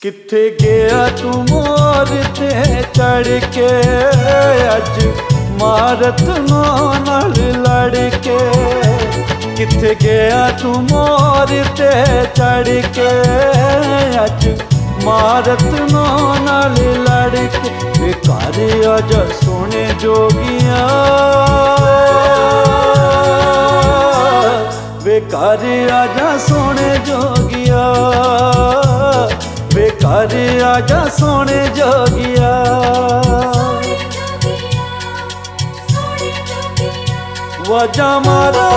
किथे गया तू मोर ते चढ़ के अज मारत नाल लड़ के। किथे गया तू मोर ते चढ़ के अज मारत नाल लड़ के। बेकार अज सोने जोगिया बेकार आजा सोने जोगिया बेकार आजा सोने जोगिया। वाजा मारा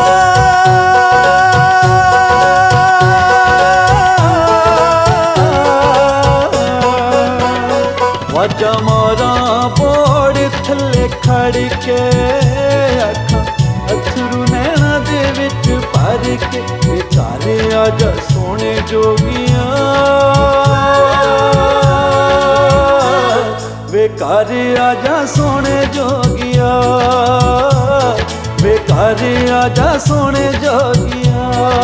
वाजा मारा बोड़ थले खड़ के अखा अथरू नैना दे विच भर के। बेकार आजा सोने जोगिया बेकार आजा सोने जोगिया बेकार आजा सोने जोगिया।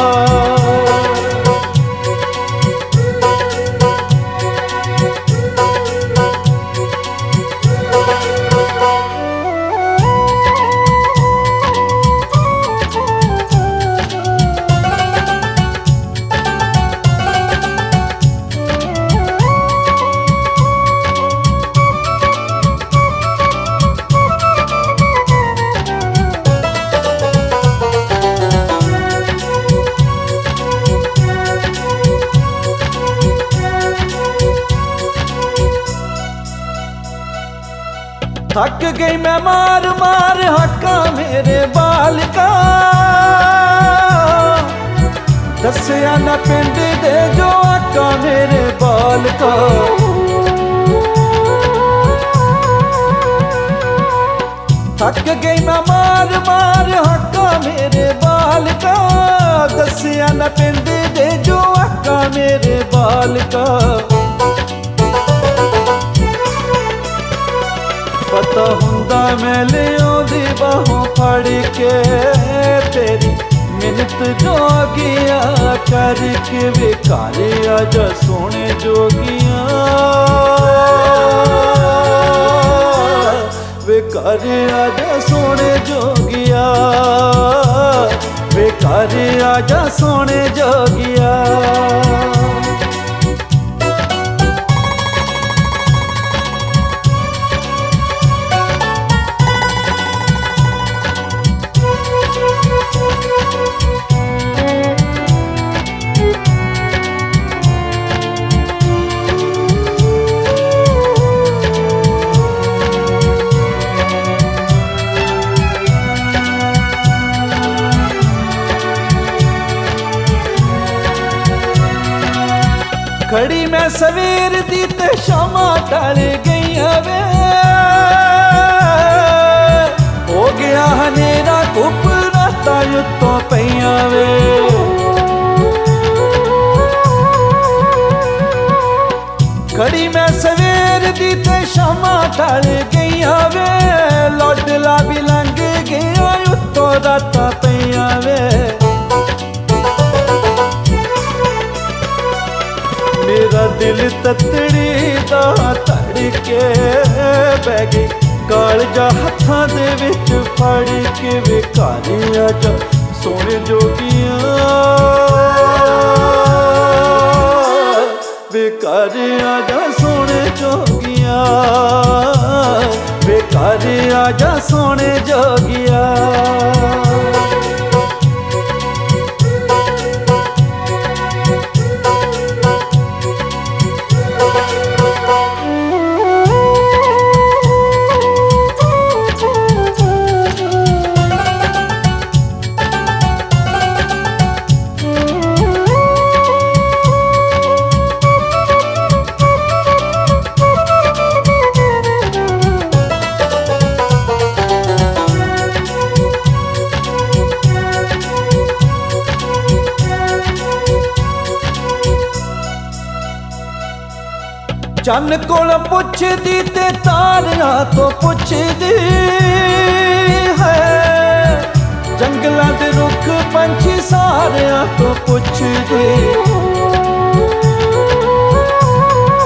थक गई मैं मार मार हक्का मेरे बाल का। दसिया न पिंड दे जो हक्का मेरे बाल का। थक गई मैं मार मार हक्का मेरे बाल का। दसिया न पिंड दे जो हक्का मेरे बाल का। पता हुंदा मैं लियोंदी बाहों फड़ के तेरी मिन्नत जोगिया करके। बेकार आजा सोने जोगिया बेकार आजा सोने जोगिया बेकार आजा सोने जोगिया। खड़ी मैं सवेर दी ते शामा टल गई वे। हो गया हनेरा धुप रातां उत्तों पईयां वे। खड़ी मैं सवेर दी ते शामा टल गई वे। लौटला भी लंघ गया उत्तों रातां पईयां वे। मेरा दिल ततड़ी दा धड़के बह गई कालजा हत्थां दे विच फड़ के। बेकार आजा सोने जोगिया बेकार आजा सोने जोगिया बेकार आजा सोने जोगिया। चन कोल पुछदी ते तारियां तो पुछदी है। जंगलां दे रुख पंछी सारियां तो पुछदी।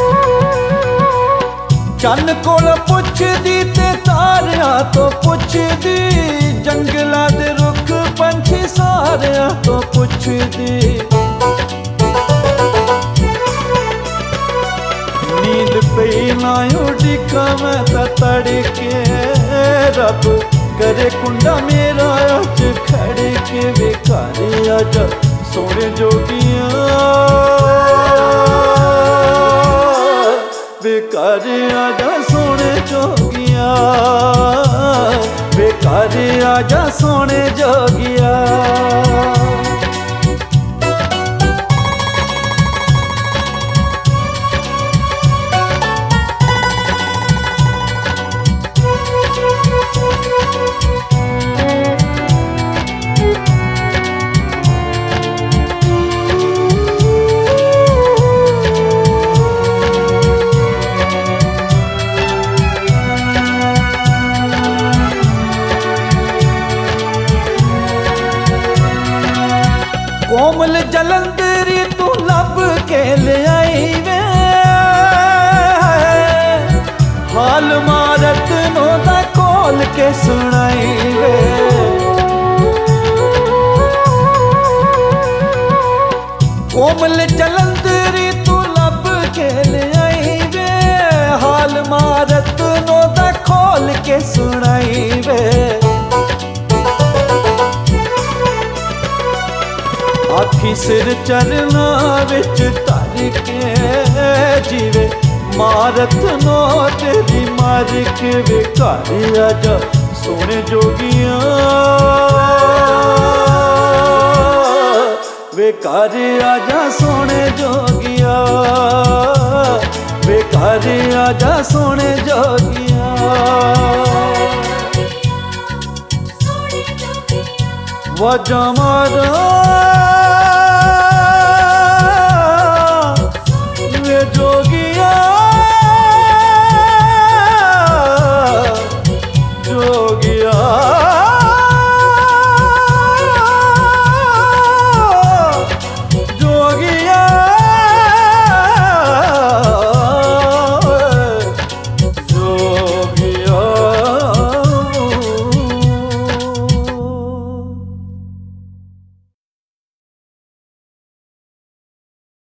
चन्न कोल पुछदी ते तारियां तो पुछदी, जंगलां दे रुख पंछी सारियां तो पुछदी। नींद पई ना उड़िका मैं तां तड़के, रब करे कुंडा मेरा अज खड़के। वे घर आजा सोने जोगिया, वे घर आजा सोने जोगिया, वे घर आजा सोने जोगिया। कोमल जलंधरी तू लब के ले आई वे, हाल मारत नो दा खोल के सुनाई वे। कोमल जलंधरी तू लब के ले आई वे, हाल मारत नो दा खोल के सुनाई वे। आखी सिर चरना विच तर के जीवे, मारत नो तेरी मार के। वे घर आजा सोने जोगिया, वे घर आजा सोने जोगिया, वे घर आजा सोने जोगिया। वाजा मारा